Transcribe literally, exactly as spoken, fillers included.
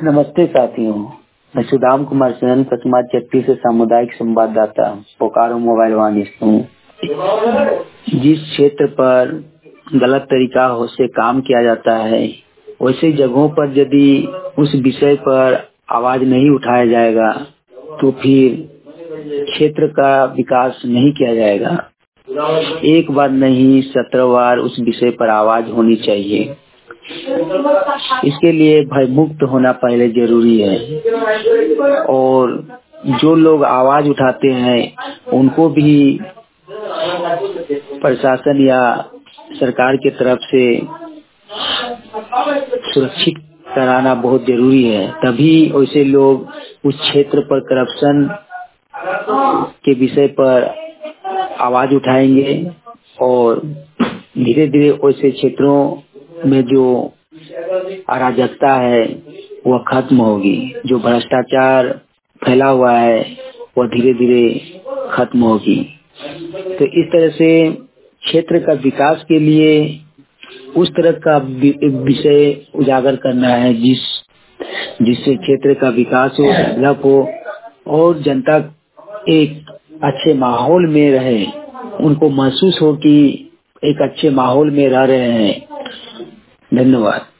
नमस्ते साथियों, मैं सुदाम कुमार सेन पचमा चट्टी से सामुदायिक संवाददाता बोकारो मोबाइल वाणी हूँ। जिस क्षेत्र पर गलत तरीका से काम किया जाता है वैसे जगहों पर यदि उस विषय पर आवाज नहीं उठाया जाएगा तो फिर क्षेत्र का विकास नहीं किया जाएगा। एक बार नहीं सत्रह बार उस विषय पर आवाज होनी चाहिए। इसके लिए भयमुक्त होना पहले जरूरी है और जो लोग आवाज उठाते हैं उनको भी प्रशासन या सरकार की तरफ से सुरक्षित कराना बहुत जरूरी है। तभी वैसे लोग उस क्षेत्र पर करप्शन के विषय पर आवाज उठाएंगे और धीरे धीरे वैसे क्षेत्रों में जो अराजकता है वह खत्म होगी। जो भ्रष्टाचार फैला हुआ है वह धीरे धीरे खत्म होगी। तो इस तरह से क्षेत्र का विकास के लिए उस तरह का विषय उजागर करना है जिस जिससे क्षेत्र का विकास हो, डेवलप हो और जनता एक अच्छे माहौल में रहे, उनको महसूस हो कि एक अच्छे माहौल में रह रहे हैं। धन्यवाद।